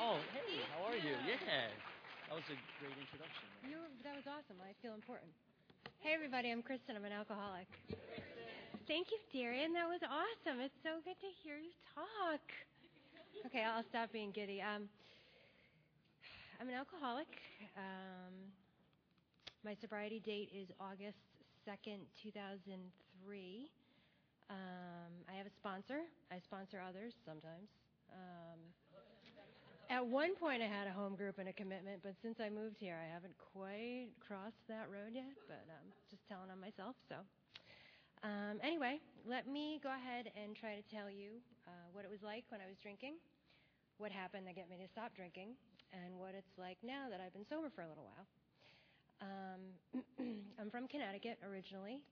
Oh, hey, how are you? Yeah, that was a great introduction. That was awesome. I feel important. Hey, everybody. I'm Kristen. I'm an alcoholic. Thank you, Darian. That was awesome. It's so good to hear you talk. Okay, I'll stop being giddy. I'm an alcoholic. My sobriety date is August 2nd, 2003. I have a sponsor. I sponsor others sometimes. At one point, I had a home group and a commitment, but since I moved here, I haven't quite crossed that road yet, but I'm just telling on myself. So anyway, let me go ahead and try to tell you what it was like when I was drinking, what happened to get me to stop drinking, and what it's like now that I've been sober for a little while. I'm from Connecticut originally.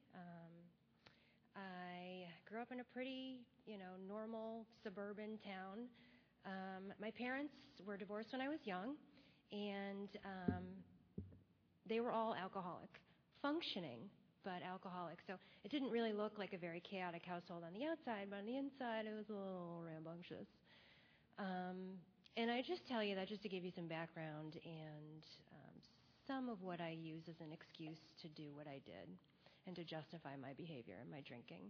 I grew up in a pretty, normal suburban town. My parents were divorced when I was young, and they were all alcoholic, functioning, but alcoholic. So it didn't really look like a very chaotic household on the outside, but on the inside it was a little rambunctious. And I just tell you that just to give you some background and some of what I use as an excuse to do what I did and to justify my behavior and my drinking.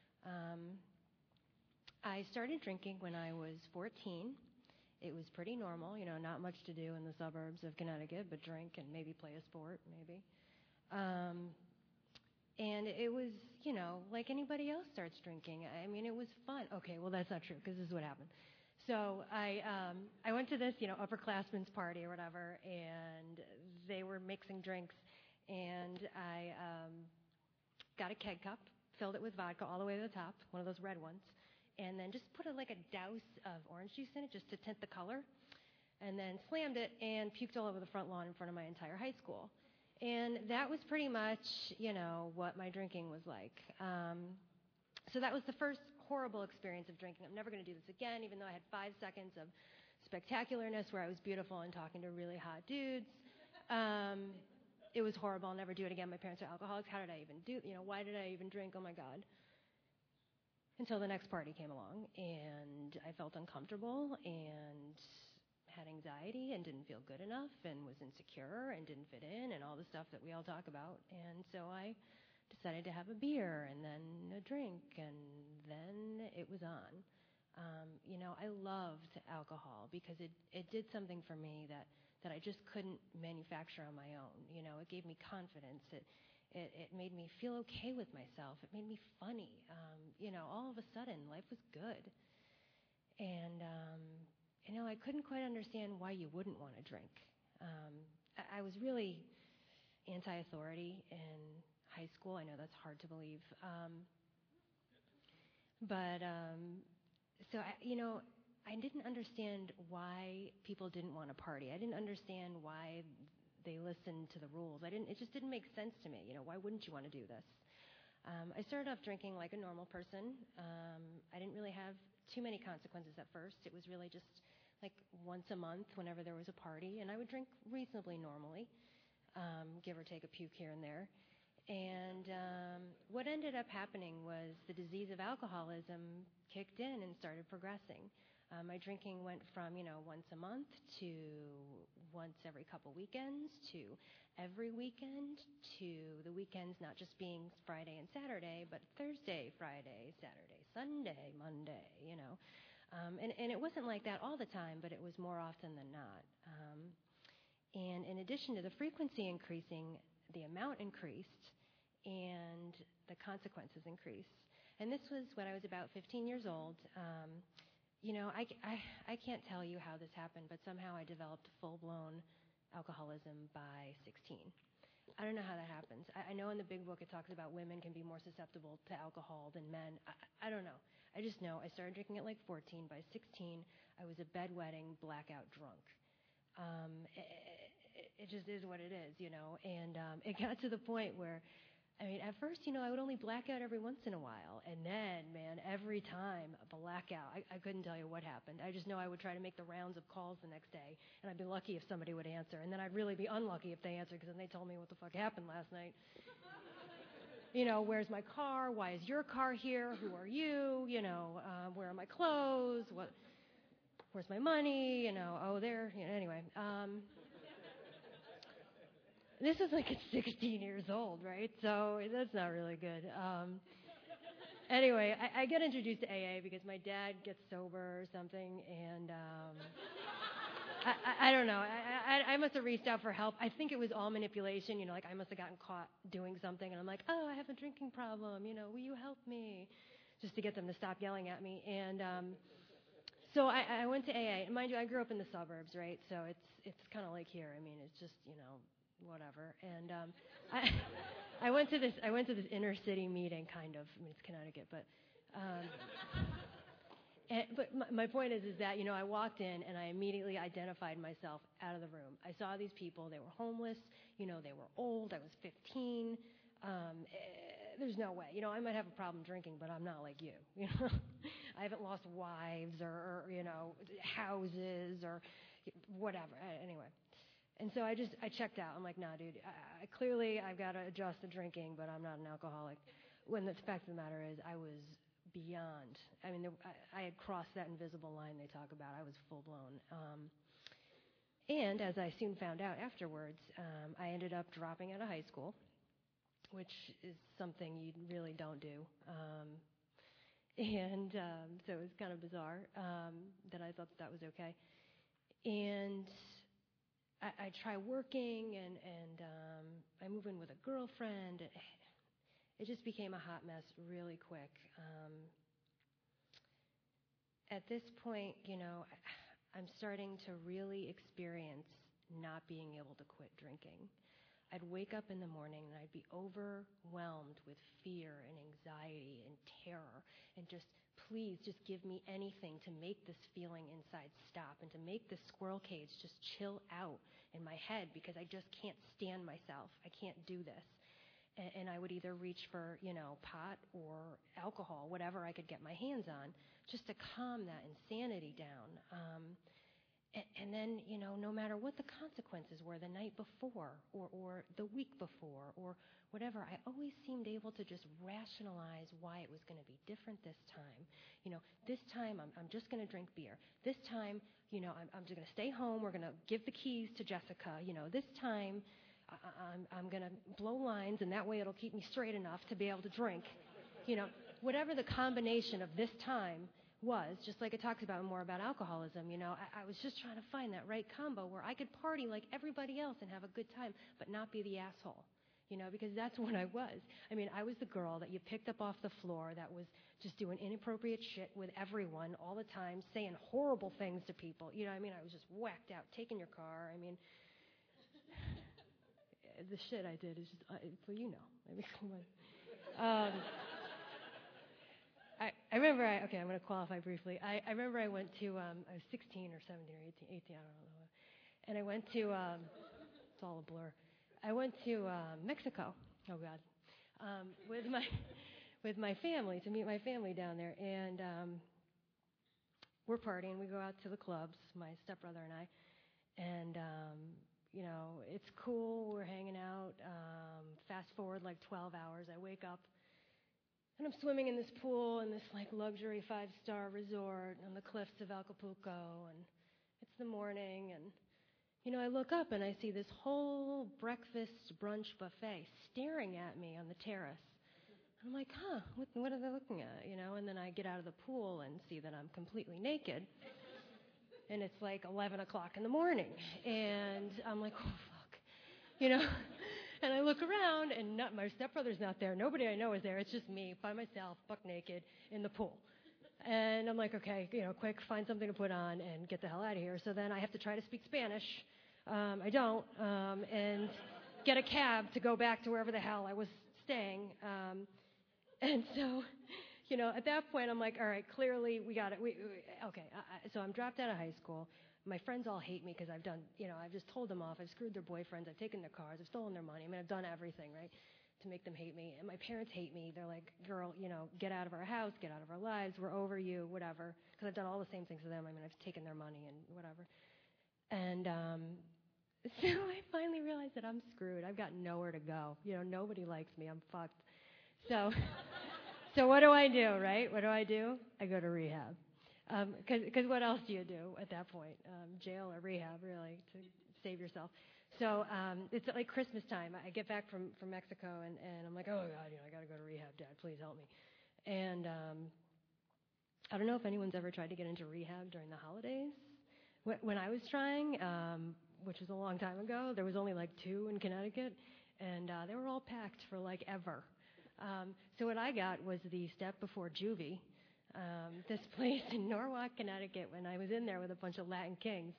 I started drinking when I was 14. It was pretty normal, not much to do in the suburbs of Connecticut, but drink and maybe play a sport, maybe. And it was, like anybody else starts drinking. I mean, it was fun. Okay, well, that's not true, because this is what happened. So I went to this, upperclassmen's party or whatever, and they were mixing drinks, and I got a keg cup, filled it with vodka all the way to the top, one of those red ones, and then just put a douse of orange juice in it just to tint the color, and then slammed it and puked all over the front lawn in front of my entire high school. And that was pretty much, what my drinking was like. So that was the first horrible experience of drinking. I'm never going to do this again, even though I had 5 seconds of spectacularness where I was beautiful and talking to really hot dudes. It was horrible. I'll never do it again. My parents are alcoholics. How did I even why did I even drink? Oh, my God. Until the next party came along, and I felt uncomfortable and had anxiety and didn't feel good enough and was insecure and didn't fit in and all the stuff that we all talk about. And so I decided to have a beer and then a drink, and then it was on. I loved alcohol because it did something for me that I just couldn't manufacture on my own. It gave me confidence. It made me feel okay with myself. It made me funny. All of a sudden, life was good. And, I couldn't quite understand why you wouldn't want to drink. I was really anti-authority in high school. I know that's hard to believe. So I didn't understand why people didn't want to party. I didn't understand why they listened to the rules. It just didn't make sense to me. Why wouldn't you want to do this? I started off drinking like a normal person. I didn't really have too many consequences at first. It was really just like once a month whenever there was a party, and I would drink reasonably normally, give or take a puke here and there. And what ended up happening was the disease of alcoholism kicked in and started progressing. My drinking went from, once a month to once every couple weekends to every weekend to the weekends not just being Friday and Saturday, but Thursday, Friday, Saturday, Sunday, Monday, And it wasn't like that all the time, but it was more often than not. And in addition to the frequency increasing, the amount increased and the consequences increased. And this was when I was about 15 years old. I can't tell you how this happened, but somehow I developed full-blown alcoholism by 16. I don't know how that happens. I know in the big book it talks about women can be more susceptible to alcohol than men. I don't know. I just know I started drinking at like 14. By 16, I was a bedwetting, blackout drunk. It just is what it is, And it got to the point where, at first, I would only black out every once in a while. And then, man, every time a blackout, I couldn't tell you what happened. I just know I would try to make the rounds of calls the next day, and I'd be lucky if somebody would answer. And then I'd really be unlucky if they answered, because then they told me what the fuck happened last night. Where's my car? Why is your car here? Who are you? Where are my clothes? What? where's my money? Oh, there. Anyway. This was like at 16 years old, right? So that's not really good. Anyway, I get introduced to AA because my dad gets sober or something, and I don't know. I must have reached out for help. I think it was all manipulation. Like I must have gotten caught doing something, and I'm like, oh, I have a drinking problem. Will you help me? Just to get them to stop yelling at me. And so I went to AA. And mind you, I grew up in the suburbs, right? So it's kind of like here. I mean, it's just whatever. And I went to this inner city meeting, kind of. I mean, it's Connecticut, but. But my point is that, I walked in and I immediately identified myself out of the room. I saw these people. They were homeless. They were old. I was 15. There's no way. I might have a problem drinking, but I'm not like you. I haven't lost wives or houses or whatever. Anyway. And so I checked out. I'm like, nah, dude, clearly I've got to adjust to drinking, but I'm not an alcoholic. When the fact of the matter is I was beyond. I mean, I had crossed that invisible line they talk about. I was full blown. And as I soon found out afterwards, I ended up dropping out of high school, which is something you really don't do. So it was kind of bizarre that I thought that was okay. And I try working, and I move in with a girlfriend. It just became a hot mess really quick. At this point, I'm starting to really experience not being able to quit drinking. I'd wake up in the morning and I'd be overwhelmed with fear and anxiety and terror and please just give me anything to make this feeling inside stop and to make this squirrel cage just chill out in my head because I just can't stand myself. I can't do this. And I would either reach for, pot or alcohol, whatever I could get my hands on, just to calm that insanity down. And then, no matter what the consequences were the night before or the week before or whatever, I always seemed able to just rationalize why it was going to be different this time. This time I'm just going to drink beer. This time, I'm just going to stay home. We're going to give the keys to Jessica. This time I'm going to blow lines, and that way it'll keep me straight enough to be able to drink. Whatever the combination of this time was, just like it talks about more about alcoholism, I was just trying to find that right combo where I could party like everybody else and have a good time, but not be the asshole, because that's what I was. I mean, I was the girl that you picked up off the floor that was just doing inappropriate shit with everyone all the time, saying horrible things to people. I mean, I was just whacked out, taking your car. I mean, the shit I did is just, I mean, come on. I remember, I'm going to qualify briefly. I remember I went to, I was 16 or 17 or 18, I don't know. And I went to, it's all a blur. I went to Mexico, oh God, with my family, to meet my family down there. And we're partying. We go out to the clubs, my stepbrother and I. And, it's cool. We're hanging out. Fast forward like 12 hours. I wake up. And I'm swimming in this pool in this like luxury 5-star resort on the cliffs of Acapulco, and it's the morning, and I look up and I see this whole breakfast brunch buffet staring at me on the terrace. And I'm like, what are they looking at? And then I get out of the pool and see that I'm completely naked, and it's like 11 o'clock in the morning, and I'm like, oh fuck, And I look around, and my stepbrother's not there. Nobody I know is there. It's just me by myself, buck naked, in the pool. And I'm like, okay, quick, find something to put on and get the hell out of here. So then I have to try to speak Spanish. I don't. And get a cab to go back to wherever the hell I was staying. And so, at that point, I'm like, all right, clearly we got it. Okay, so I'm dropped out of high school. My friends all hate me because I've done, I've just told them off. I've screwed their boyfriends. I've taken their cars. I've stolen their money. I mean, I've done everything, right, to make them hate me. And my parents hate me. They're like, girl, get out of our house, get out of our lives. We're over you, whatever. Because I've done all the same things to them. I mean, I've taken their money and whatever. And so I finally realized that I'm screwed. I've got nowhere to go. Nobody likes me. I'm fucked. So what do I do, right? What do? I go to rehab. Because what else do you do at that point? Jail or rehab, really, to save yourself. So it's like Christmas time. I get back from Mexico, and I'm like, oh, God, I got to go to rehab, Dad. Please help me. And I don't know if anyone's ever tried to get into rehab during the holidays. When I was trying, which was a long time ago, there was only like 2 in Connecticut, and they were all packed for like ever. So what I got was the Step Before Juvie, this place in Norwalk, Connecticut, when I was in there with a bunch of Latin kings,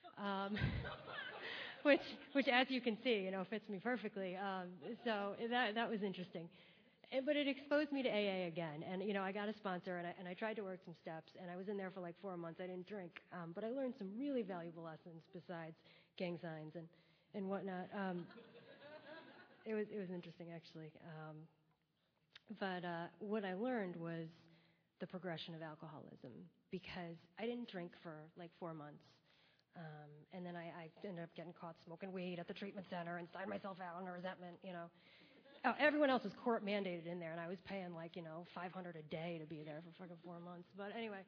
which as you can see, fits me perfectly. So that was interesting. But it exposed me to AA again, and I got a sponsor, and I tried to work some steps, and I was in there for like 4 months. I didn't drink, but I learned some really valuable lessons besides gang signs and whatnot. It was interesting actually, but what I learned was the progression of alcoholism, because I didn't drink for like 4 months, and then I ended up getting caught smoking weed at the treatment center and signed myself out on a resentment, Oh, everyone else was court mandated in there, and I was paying like, $500 a day to be there for fucking 4 months. But anyway,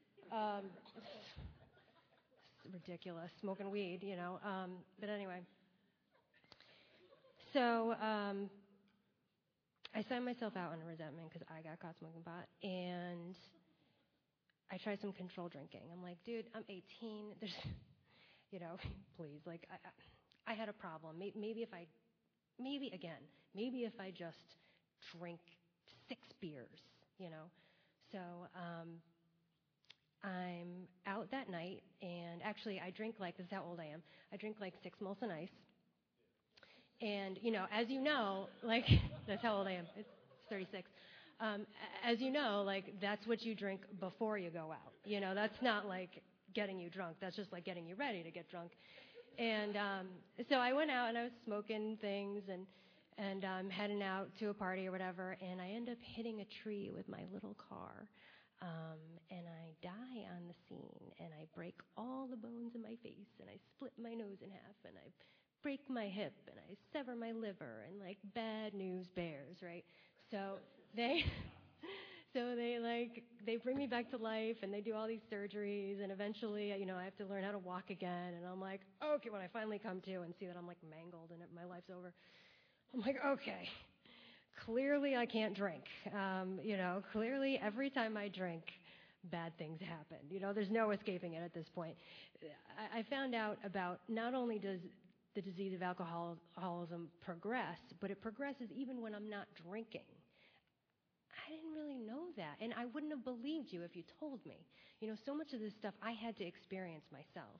it's ridiculous, smoking weed, But anyway, so I signed myself out on a resentment because I got caught smoking pot, and I tried some control drinking. I'm like, dude, I'm 18. There's, please, like, I had a problem. Maybe if I just drink 6 beers, So I'm out that night, and actually I drink this is how old I am. I drink 6 Molson Ice. And, as you know, that's how old I am. It's 36. As you know, that's what you drink before you go out. That's not getting you drunk. That's just getting you ready to get drunk. And so I went out and I was smoking things and heading out to a party or whatever, and I end up hitting a tree with my little car, and I die on the scene, and I break all the bones in my face, and I split my nose in half, and I break my hip, and I sever my liver, and bad news bears, right? So they bring me back to life, and they do all these surgeries, and eventually, I have to learn how to walk again, and I'm like, okay, when I finally come to and see that I'm mangled and my life's over, I'm like, okay, clearly I can't drink. Clearly every time I drink, bad things happen. There's no escaping it at this point. I found out about not only does the disease of alcoholism progress, but it progresses even when I'm not drinking. I didn't really know that, and I wouldn't have believed you if you told me. So much of this stuff I had to experience myself.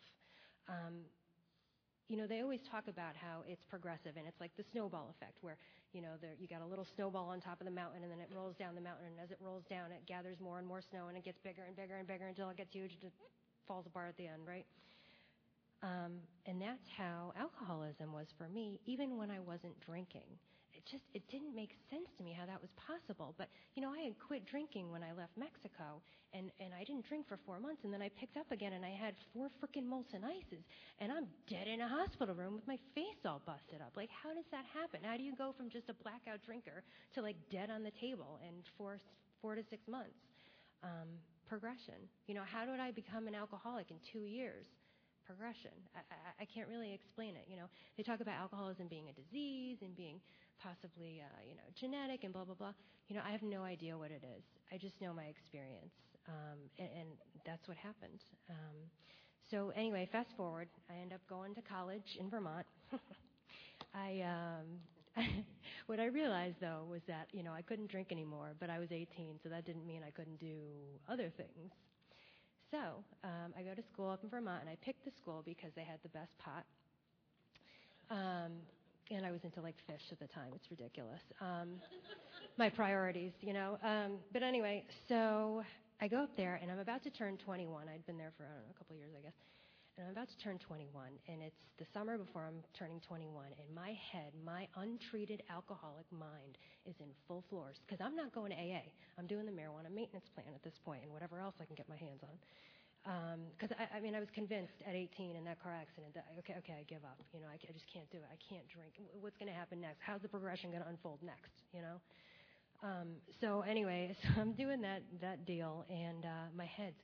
They always talk about how it's progressive, and it's like the snowball effect, where, you got a little snowball on top of the mountain, and then it rolls down the mountain, and as it rolls down, it gathers more and more snow, and it gets bigger and bigger and bigger until it gets huge and it falls apart at the end, right? And that's how alcoholism was for me, even when I wasn't drinking. It didn't make sense to me how that was possible. But, I had quit drinking when I left Mexico, and I didn't drink for 4 months, and then I picked up again, and I had 4 frickin' Molson Ices, and I'm dead in a hospital room with my face all busted up. How does that happen? How do you go from just a blackout drinker to, dead on the table in 4 to 6 months? Progression. How did I become an alcoholic in 2 years? Progression. I can't really explain it. They talk about alcoholism being a disease and being possibly, genetic and blah, blah, blah. I have no idea what it is. I just know my experience, and that's what happened. So anyway, fast forward, I end up going to college in Vermont. What I realized, though, was that, I couldn't drink anymore, but I was 18, so that didn't mean I couldn't do other things. So I go to school up in Vermont, and I picked the school because they had the best pot. And I was into fish at the time. It's ridiculous. My priorities, But anyway, so I go up there, and I'm about to turn 21. I'd been there for, a couple of years, I guess. And I'm about to turn 21, and it's the summer before I'm turning 21, and my head, my untreated alcoholic mind is in full force, because I'm not going to AA. I'm doing the marijuana maintenance plan at this point, and whatever else I can get my hands on. Because I was convinced at 18 in that car accident that, okay, I give up. I just can't do it. I can't drink. What's going to happen next? How's the progression going to unfold next? So anyway, so I'm doing that deal, and my head's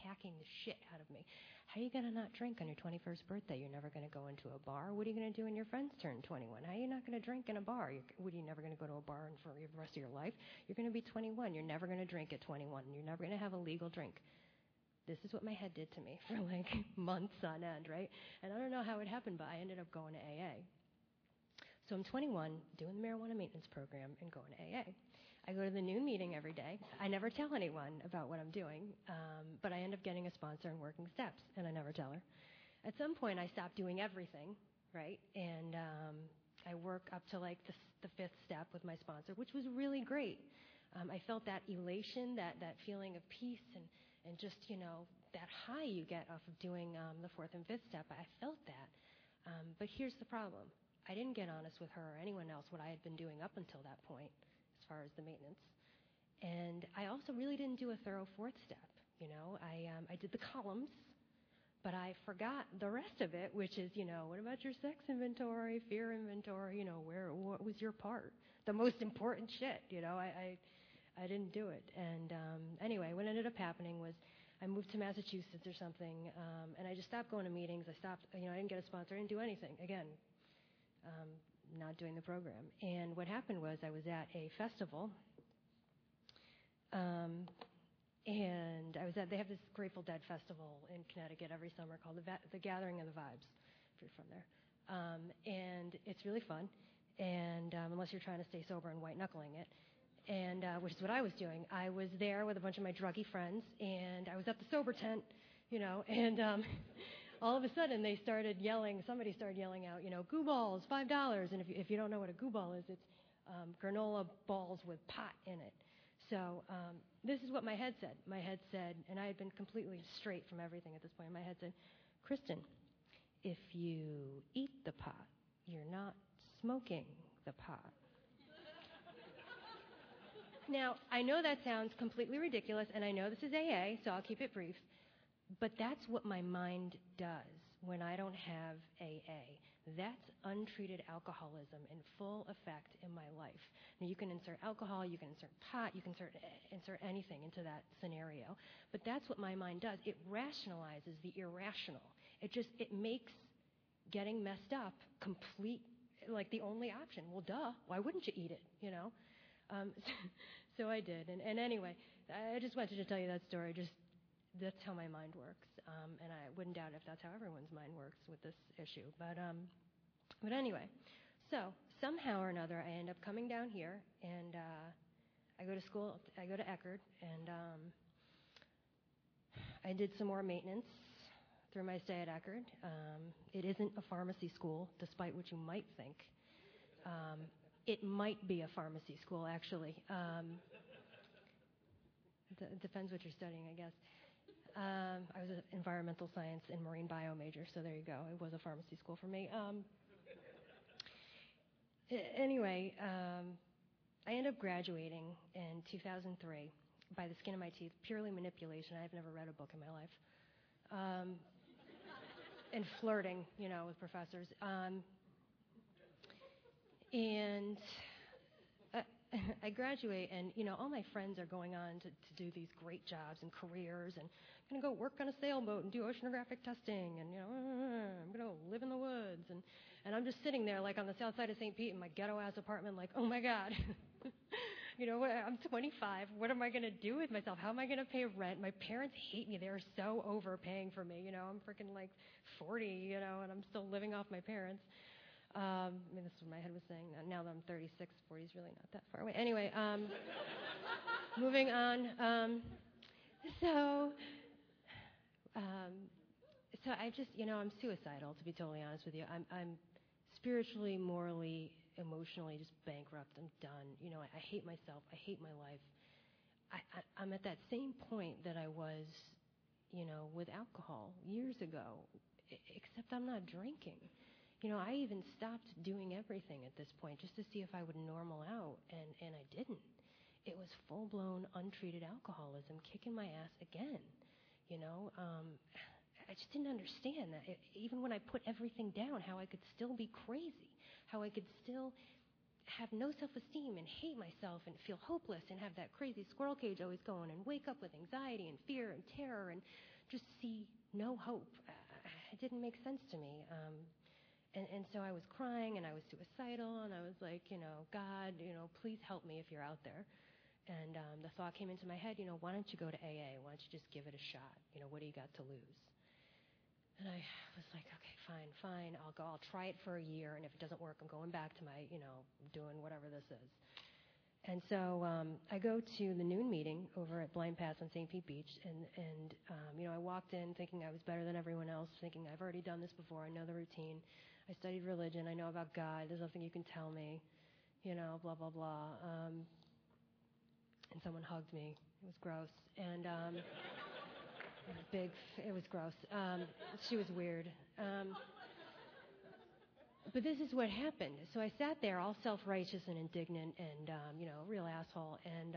attacking the shit out of me. How are you going to not drink on your 21st birthday? You're never going to go into a bar. What are you going to do when your friends turn 21? How are you not going to drink in a bar? What are you never going to go to a bar for the rest of your life? You're going to be 21. You're never going to drink at 21. You're never going to have a legal drink. This is what my head did to me for like months on end, right? And I don't know how it happened, but I ended up going to AA. So I'm 21, doing the marijuana maintenance program, and going to AA. I go to the noon meeting every day. I never tell anyone about what I'm doing, but I end up getting a sponsor and working steps, and I never tell her. At some point, I stopped doing everything, right? And I work up to like the fifth step with my sponsor, which was really great. I felt that elation, that feeling of peace, and just, that high you get off of doing the fourth and fifth step. I felt that. But here's the problem. I didn't get honest with her or anyone else what I had been doing up until that point as far as the maintenance. And I also really didn't do a thorough fourth step. I did the columns, but I forgot the rest of it, which is, what about your sex inventory, fear inventory, what was your part? The most important shit, I didn't do it. And anyway, what ended up happening was I moved to Massachusetts or something, and I just stopped going to meetings. I stopped, I didn't get a sponsor. I didn't do anything. Again, not doing the program. And what happened was I was at a festival, and they have this Grateful Dead festival in Connecticut every summer called the Gathering of the Vibes, if you're from there. And it's really fun, and unless you're trying to stay sober and white-knuckling it, and which is what I was doing. I was there with a bunch of my druggy friends, and I was at the sober tent, and all of a sudden somebody started yelling out, goo balls, $5. And if you don't know what a goo ball is, it's granola balls with pot in it. So this is what my head said. My head said, and I had been completely straight from everything at this point, my head said, Kristen, if you eat the pot, you're not smoking the pot. Now, I know that sounds completely ridiculous, and I know this is AA, so I'll keep it brief, but that's what my mind does when I don't have AA. That's untreated alcoholism in full effect in my life. Now, you can insert alcohol, you can insert pot, you can insert anything into that scenario, but that's what my mind does. It rationalizes the irrational. It makes getting messed up like the only option. Well, duh, why wouldn't you eat it, So I did. And anyway, I just wanted to tell you that story. That's how my mind works. And I wouldn't doubt if that's how everyone's mind works with this issue. But anyway, so somehow or another, I end up coming down here, and I go to school. I go to Eckerd, and I did some more maintenance through my stay at Eckerd. It isn't a pharmacy school, despite what you might think. It might be a pharmacy school, actually. It depends what you're studying, I guess. I was an environmental science and marine bio major, so there you go. It was a pharmacy school for me. Anyway, I ended up graduating in 2003 by the skin of my teeth, purely manipulation. I've never read a book in my life. And flirting, with professors. And I graduate, and, all my friends are going on to do these great jobs and careers, and I'm going to go work on a sailboat and do oceanographic testing, and, I'm going to live in the woods. And I'm just sitting there, like, on the south side of St. Pete in my ghetto-ass apartment, like, oh, my God. I'm 25. What am I going to do with myself? How am I going to pay rent? My parents hate me. They're so overpaying for me. I'm freaking, like, 40, and I'm still living off my parents. This is what my head was saying. Now that I'm 36, 40 is really not that far away. Anyway, moving on. So I just, I'm suicidal, to be totally honest with you. I'm spiritually, morally, emotionally just bankrupt. I'm done. I hate myself. I hate my life. I'm at that same point that I was, with alcohol years ago, except I'm not drinking. I even stopped doing everything at this point just to see if I would normal out, and I didn't. It was full-blown, untreated alcoholism kicking my ass again. I just didn't understand that. Even when I put everything down, how I could still be crazy, how I could still have no self-esteem and hate myself and feel hopeless and have that crazy squirrel cage always going and wake up with anxiety and fear and terror and just see no hope. It didn't make sense to me. And so I was crying, and I was suicidal, and I was like, God, please help me if you're out there. And the thought came into my head, why don't you go to AA? Why don't you just give it a shot? What do you got to lose? And I was like, okay, fine. I'll go. I'll try it for a year, and if it doesn't work, I'm going back to my, doing whatever this is. And so I go to the noon meeting over at Blind Pass on St. Pete Beach, and I walked in thinking I was better than everyone else, thinking I've already done this before, I know the routine. I studied religion, I know about God, there's nothing you can tell me, blah, blah, blah. And someone hugged me. It was gross. And it was gross. She was weird. But this is what happened. So I sat there all self-righteous and indignant and, a real asshole. And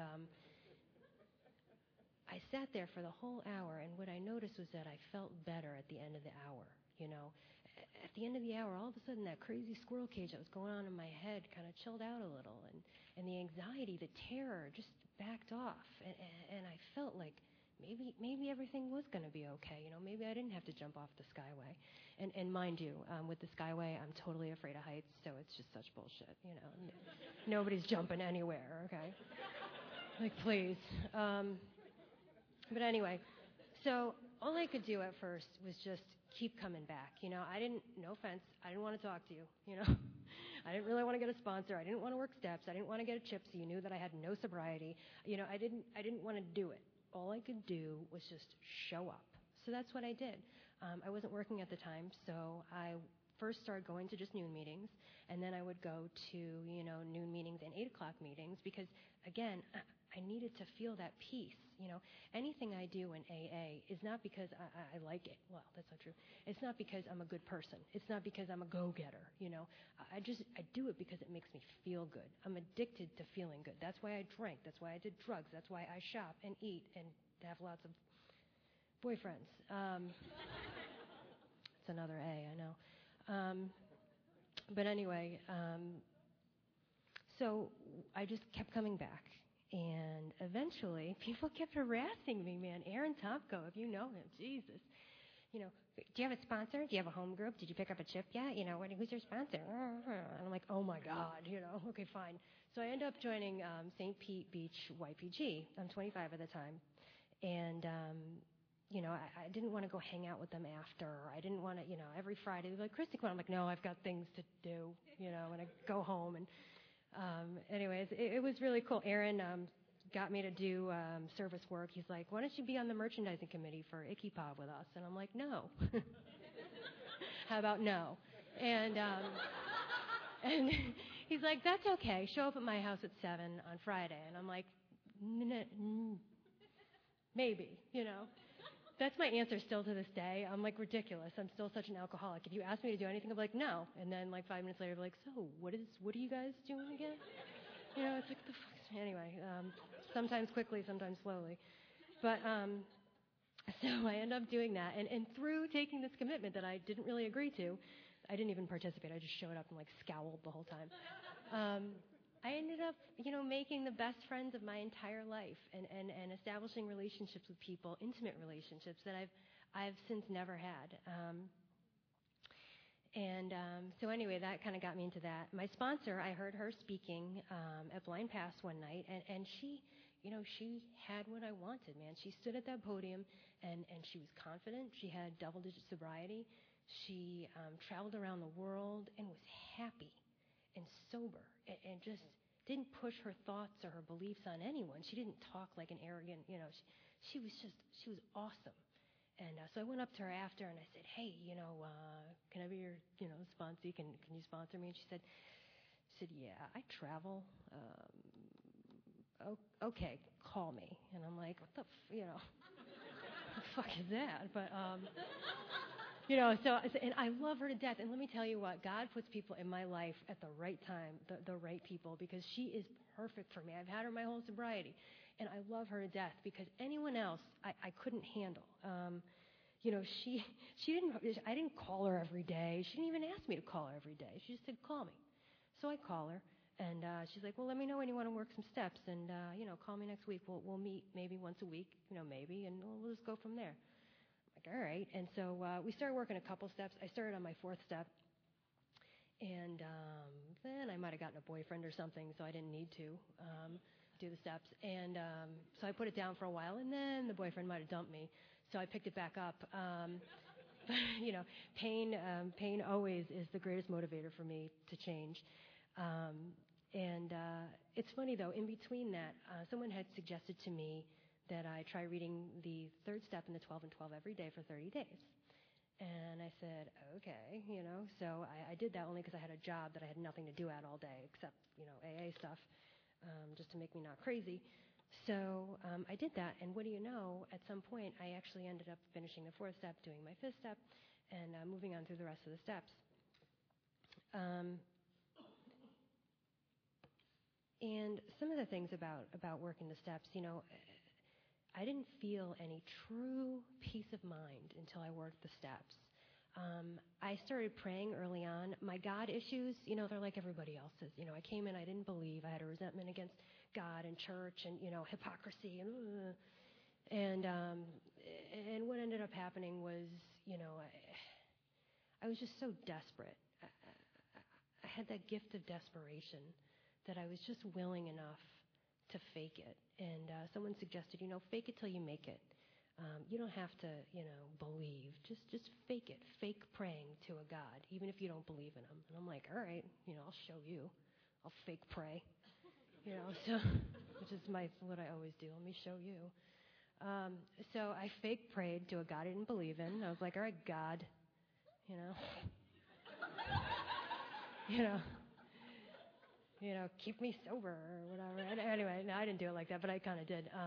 I sat there for the whole hour, and what I noticed was that I felt better at the end of the hour, At the end of the hour, all of a sudden, that crazy squirrel cage that was going on in my head kind of chilled out a little, and the anxiety, the terror just backed off. And I felt like maybe everything was going to be okay. Maybe I didn't have to jump off the Skyway. And mind you, with the Skyway, I'm totally afraid of heights, so it's just such bullshit. Nobody's jumping anywhere, okay? Like, please. But anyway, so all I could do at first was just keep coming back. No offense, I didn't want to talk to you, I didn't really want to get a sponsor. I didn't want to work steps. I didn't want to get a chip so you knew that I had no sobriety. I didn't want to do it. All I could do was just show up. So that's what I did. I wasn't working at the time, so I first started going to just noon meetings, and then I would go to, noon meetings and 8 o'clock meetings because, again, I needed to feel that peace. Anything I do in AA is not because I like it. Well, that's not true. It's not because I'm a good person. It's not because I'm a go-getter. I do it because it makes me feel good. I'm addicted to feeling good. That's why I drank. That's why I did drugs. That's why I shop and eat and have lots of boyfriends. It's another A, I know. But anyway, so I just kept coming back. And eventually, people kept harassing me, man. Aaron Topko, if you know him, Jesus. Do you have a sponsor? Do you have a home group? Did you pick up a chip yet? Who's your sponsor? And I'm like, oh my God, okay, fine. So I end up joining St. Pete Beach YPG. I'm 25 at the time. And, I didn't want to go hang out with them after. I didn't want to, every Friday, they'd be like, Christy, come on. I'm like, no, I've got things to do, and I go home. And anyways, it was really cool. Aaron got me to do service work. He's like, why don't you be on the merchandising committee for Icky Pop with us? And I'm like, no. How about no? And he's like, that's okay. Show up at my house at 7 on Friday. And I'm like, maybe, That's my answer still to this day. I'm like, ridiculous. I'm still such an alcoholic. If you ask me to do anything, I'm like, no. And then like 5 minutes later, I'm like, so what are you guys doing again? It's like, the fuck. Anyway, sometimes quickly, sometimes slowly. But so I end up doing that. And through taking this commitment that I didn't really agree to, I didn't even participate. I just showed up and like scowled the whole time. I ended up, making the best friends of my entire life and establishing relationships with people, intimate relationships that I've since never had. So anyway, that kind of got me into that. My sponsor, I heard her speaking at Blind Pass one night, and she, she had what I wanted, man. She stood at that podium, and she was confident. She had double-digit sobriety. She traveled around the world and was happy and sober and just didn't push her thoughts or her beliefs on anyone. She didn't talk like an arrogant, she was awesome. And so I went up to her after and I said, hey, can I be your, sponsor? Can you sponsor me? And she said, yeah, I travel. Okay, call me. And I'm like, what the fuck is that? But, and I love her to death. And let me tell you what, God puts people in my life at the right time, the right people, because she is perfect for me. I've had her my whole sobriety. And I love her to death because anyone else I couldn't handle. She didn't, I didn't call her every day. She didn't even ask me to call her every day. She just said, call me. So I call her. And she's like, well, let me know when you want to work some steps. And, call me next week. We'll meet maybe once a week, maybe. And we'll just go from there. right? And so we started working a couple steps. I started on my fourth step, and then I might have gotten a boyfriend or something, so I didn't need to do the steps. And so I put it down for a while, and then the boyfriend might have dumped me, so I picked it back up. You know, pain always is the greatest motivator for me to change. And it's funny, though, in between that, someone had suggested to me that I try reading the third step in the 12 and 12 every day for 30 days. And I said, okay, you know, so I did that only because I had a job that I had nothing to do at all day except, you know, AA stuff, just to make me not crazy. So I did that, and what do you know, at some point I actually ended up finishing the fourth step, doing my fifth step, and moving on through the rest of the steps. And some of the things about working the steps, you know, I didn't feel any true peace of mind until I worked the steps. I started praying early on. My God issues, you know, they're like everybody else's. You know, I came in, I didn't believe. I had a resentment against God and church and, you know, hypocrisy. And what ended up happening was, you know, I was just so desperate. I had that gift of desperation that I was just willing enough to fake it. And someone suggested, you know, fake it till you make it. You don't have to, you know, believe. Just fake it. Fake praying to a God, even if you don't believe in him. And I'm like, all right, you know, I'll show you. I'll fake pray. You know, so which is what I always do. Let me show you. So I fake prayed to a God I didn't believe in. I was like, all right, God, you know, you know, keep me sober or whatever. Anyway, no, I didn't do it like that, but I kind of did.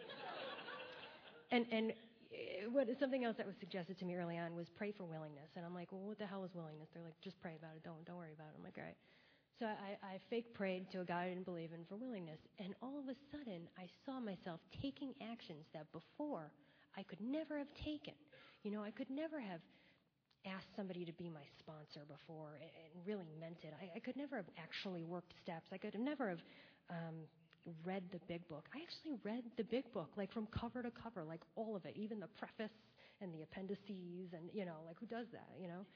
And something else that was suggested to me early on was pray for willingness. And I'm like, well, what the hell is willingness? They're like, just pray about it. Don't worry about it. I'm like, all right. So I fake prayed to a God I didn't believe in for willingness. And all of a sudden, I saw myself taking actions that before I could never have taken. You know, I could never have asked somebody to be my sponsor before and really meant it. I could never have actually worked steps. I could have never have read the big book. I actually read the big book, like from cover to cover, like all of it, even the preface and the appendices, and, you know, like who does that, you know?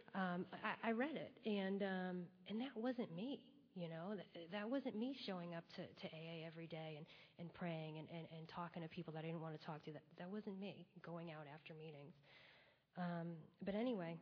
I read it, and that wasn't me, you know. That wasn't me showing up to AA every day and praying and talking to people that I didn't want to talk to. That wasn't me, going out after meetings. But anyway,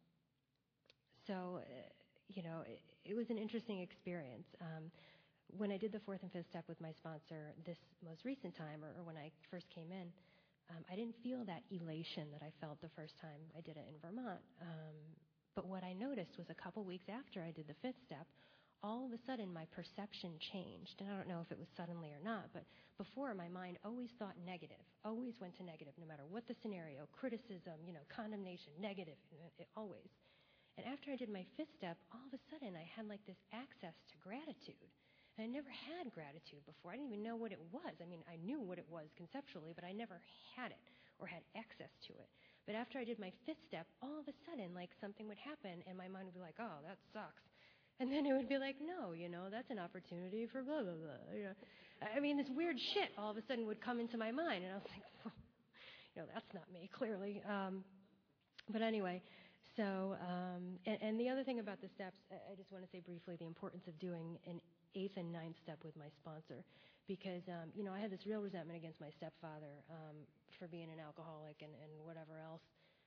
so, you know, it was an interesting experience. When I did the fourth and fifth step with my sponsor this most recent time, or when I first came in, I didn't feel that elation that I felt the first time I did it in Vermont. But what I noticed was a couple weeks after I did the fifth step, all of a sudden my perception changed. And I don't know if it was suddenly or not, but before my mind always thought negative, always went to negative, no matter what the scenario, criticism, you know, condemnation, negative, always. And after I did my fifth step, all of a sudden I had like this access to gratitude. And I never had gratitude before. I didn't even know what it was. I mean, I knew what it was conceptually, but I never had it or had access to it. But after I did my fifth step, all of a sudden, like, something would happen, and my mind would be like, oh, that sucks. And then it would be like, no, you know, that's an opportunity for blah, blah, blah. You know, I mean, this weird shit all of a sudden would come into my mind, and I was like, well, you know, that's not me, clearly. But anyway, so, and the other thing about the steps, I just want to say briefly the importance of doing an eighth and ninth step with my sponsor, because, you know, I had this real resentment against my stepfather for being an alcoholic and whatever else.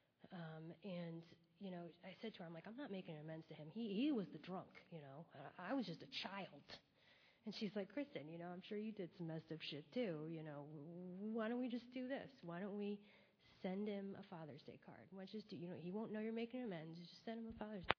And, you know, I said to her, I'm like, I'm not making amends to him. He was the drunk, you know. I was just a child. And she's like, Kristen, you know, I'm sure you did some messed up shit too. You know, why don't we just do this? Why don't we send him a Father's Day card? Why don't you just do, you know, he won't know you're making amends. Just send him a Father's Day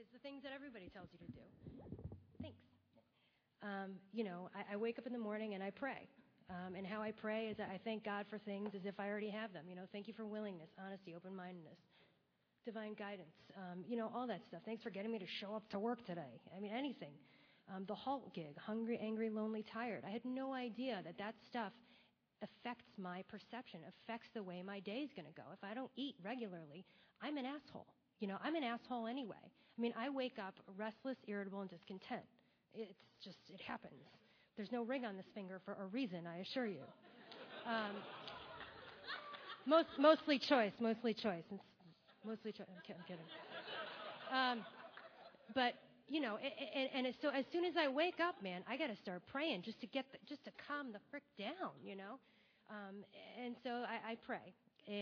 It's the things that everybody tells you to do. Thanks. I wake up in the morning and I pray. And how I pray is that I thank God for things as if I already have them. Thank you for willingness, honesty, open-mindedness, divine guidance, all that stuff. Thanks for getting me to show up to work today. I mean, anything. The Halt gig, hungry, angry, lonely, tired. I had no idea that stuff affects my perception, affects the way my day's going to go. If I don't eat regularly, I'm an asshole. I'm an asshole anyway. I mean, I wake up restless, irritable, and discontent. It happens. There's no ring on this finger for a reason, I assure you. Mostly choice. It's mostly choice. I'm kidding. So as soon as I wake up, man, I got to start praying just to calm the frick down, And so I pray.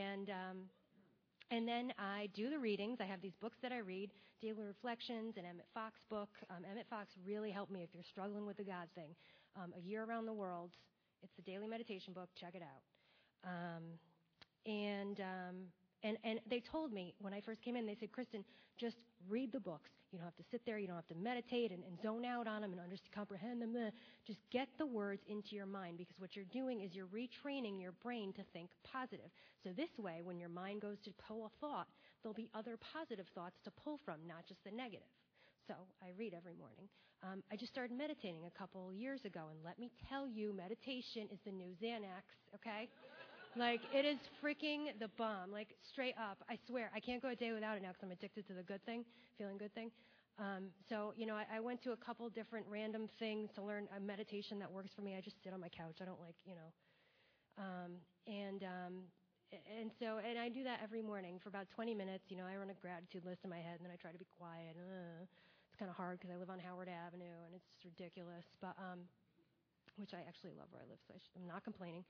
And then I do the readings. I have these books that I read, Daily Reflections, an Emmett Fox book. Emmett Fox really helped me if you're struggling with the God thing. A Year Around the World. It's a daily meditation book. Check it out. And they told me when I first came in, they said, Kristen, just read the books. You don't have to sit there. You don't have to meditate and zone out on them and comprehend them. Just get the words into your mind, because what you're doing is you're retraining your brain to think positive. So this way, when your mind goes to pull a thought, there'll be other positive thoughts to pull from, not just the negative. So I read every morning. I just started meditating a couple years ago, and let me tell you, meditation is the new Xanax, okay? Like, it is freaking the bomb, like, straight up. I swear, I can't go a day without it now because I'm addicted to the good thing, feeling good thing. I went to a couple different random things to learn a meditation that works for me. I just sit on my couch. I don't like, and I do that every morning for about 20 minutes. I run a gratitude list in my head, and then I try to be quiet. It's kind of hard because I live on Howard Avenue, and it's just ridiculous, but which I actually love where I live, so I'm not complaining.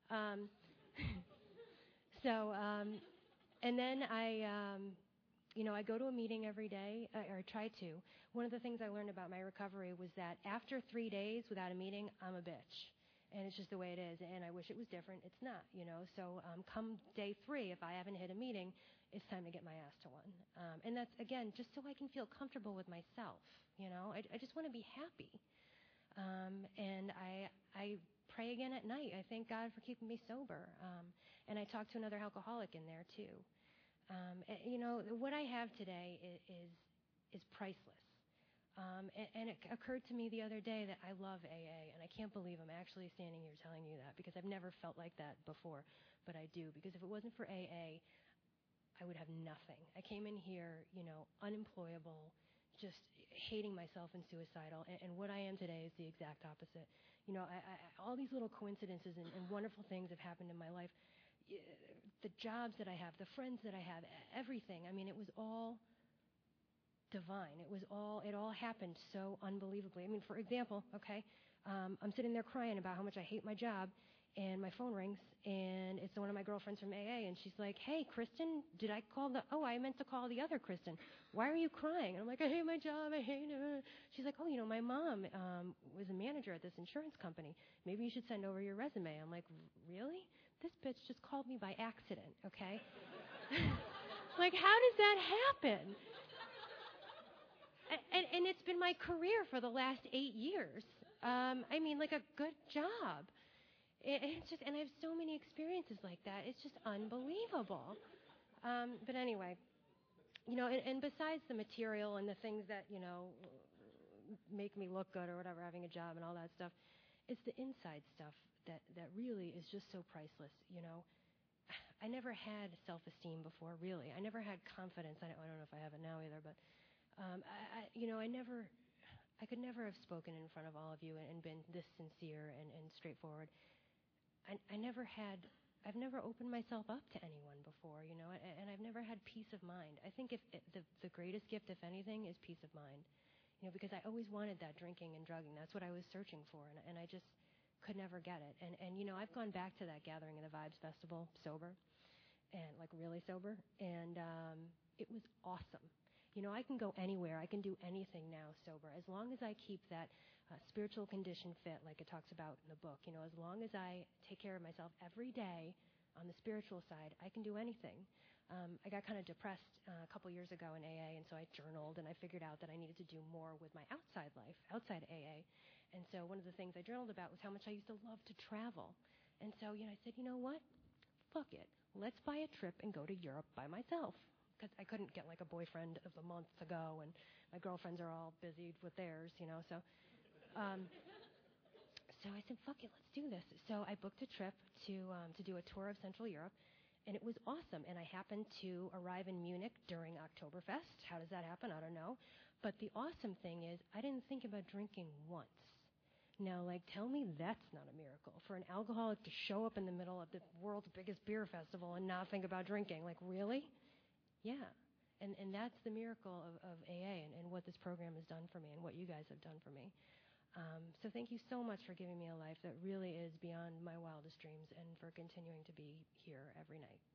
And then I go to a meeting every day, or I try to. One of the things I learned about my recovery was that after 3 days without a meeting, I'm a bitch. And it's just the way it is. And I wish it was different. It's not, So come day 3, if I haven't hit a meeting, it's time to get my ass to one. And that's, again, just so I can feel comfortable with myself, I just want to be happy. And I pray again at night. I thank God for keeping me sober. And I talk to another alcoholic in there too. What I have today is priceless. And it occurred to me the other day that I love AA, and I can't believe I'm actually standing here telling you that, because I've never felt like that before, but I do. Because if it wasn't for AA, I would have nothing. I came in here, unemployable, just hating myself and suicidal, and what I am today is the exact opposite. All these little coincidences and wonderful things have happened in my life. The jobs that I have, the friends that I have, everything. I mean, it was all divine. It all happened so unbelievably. I mean, for example, I'm sitting there crying about how much I hate my job, and my phone rings, and it's one of my girlfriends from AA, and she's like, hey, Kristen, I meant to call the other Kristen. Why are you crying? And I'm like, I hate my job, I hate it. She's like, my mom was a manager at this insurance company. Maybe you should send over your resume. I'm like, really? This bitch just called me by accident, okay? Like, how does that happen? And it's been my career for the last 8 years. Like a good job. And I have so many experiences like that. It's just unbelievable. But anyway, and besides the material and the things that, make me look good or whatever, having a job and all that stuff, it's the inside stuff that really is just so priceless, I never had self-esteem before, really. I never had confidence. I don't know if I have it now either, but I could never have spoken in front of all of you and been this sincere and straightforward. I've never opened myself up to anyone before, and I've never had peace of mind. I think the greatest gift, if anything, is peace of mind, because I always wanted that drinking and drugging. That's what I was searching for, and I just could never get it. And I've gone back to that Gathering of the Vibes Festival sober, and like really sober, and it was awesome. I can go anywhere. I can do anything now sober, as long as I keep that spiritual condition fit, like it talks about in the book. As long as I take care of myself every day on the spiritual side, I can do anything. I got kind of depressed a couple years ago in AA, and so I journaled, and I figured out that I needed to do more with my outside life, outside AA. And so one of the things I journaled about was how much I used to love to travel. And so, I said, you know what? Fuck it. Let's buy a trip and go to Europe by myself. Because I couldn't get like a boyfriend of the month to go, and my girlfriends are all busy with theirs, So I said, fuck it, let's do this. So I booked a trip to do a tour of Central Europe, and it was awesome. And I happened to arrive in Munich during Oktoberfest. How does that happen? I don't know. But the awesome thing is, I didn't think about drinking once. Now, tell me that's not a miracle. For an alcoholic to show up in the middle of the world's biggest beer festival and not think about drinking. Really? Yeah. And that's the miracle of AA and what this program has done for me and what you guys have done for me. So thank you so much for giving me a life that really is beyond my wildest dreams and for continuing to be here every night.